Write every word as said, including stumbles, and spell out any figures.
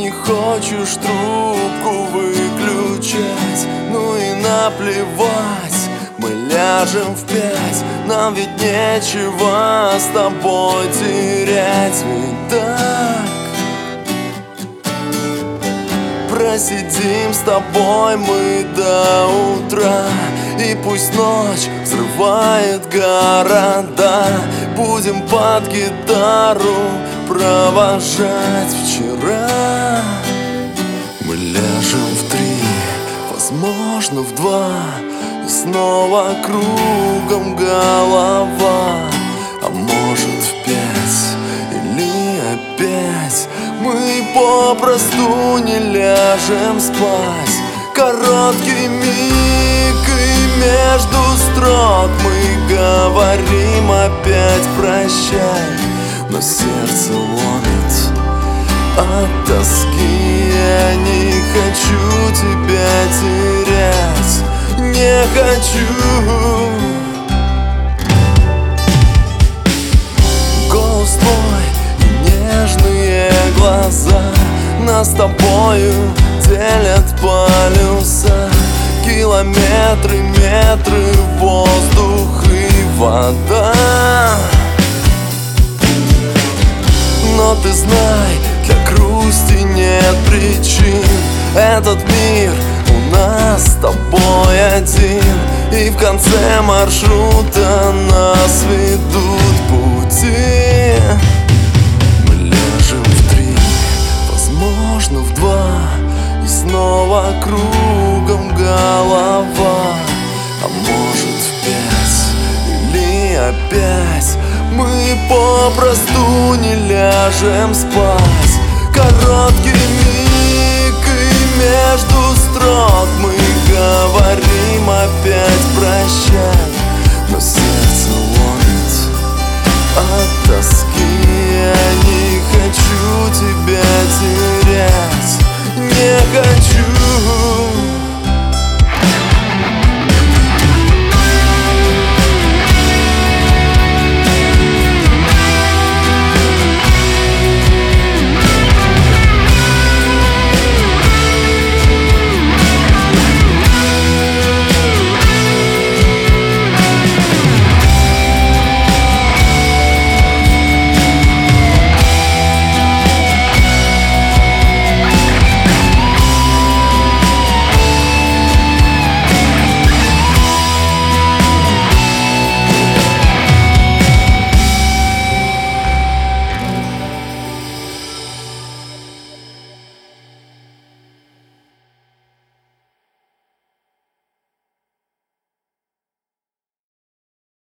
не хочешь трубку выключать, ну и наплевать, мы ляжем в пять. Нам ведь нечего с тобой терять. Ведь так просидим с тобой мы до утра, и пусть ночь взрывает города, будем под гитару провожать вчера. Мы ляжем в три, возможно в два, и снова кругом голова. А может в пять или опять мы попросту не ляжем спать. Короткий миг, и между строк мы говорим опять прощай. Но сердце ломит от тоски, я не хочу тебя терять, не хочу. Голос твой и нежные глаза нас с тобою делят полюса. Километры, метры, воздух и вода. Но ты знай, для грусти нет причин. Этот мир у нас с тобой один, и в конце маршрута нас ведут пути. Мы ляжем в три, возможно в два, и снова кругом голова. А может в пять или опять мы попросту не ляжем спать. Короткий миг, и между строк мы говорим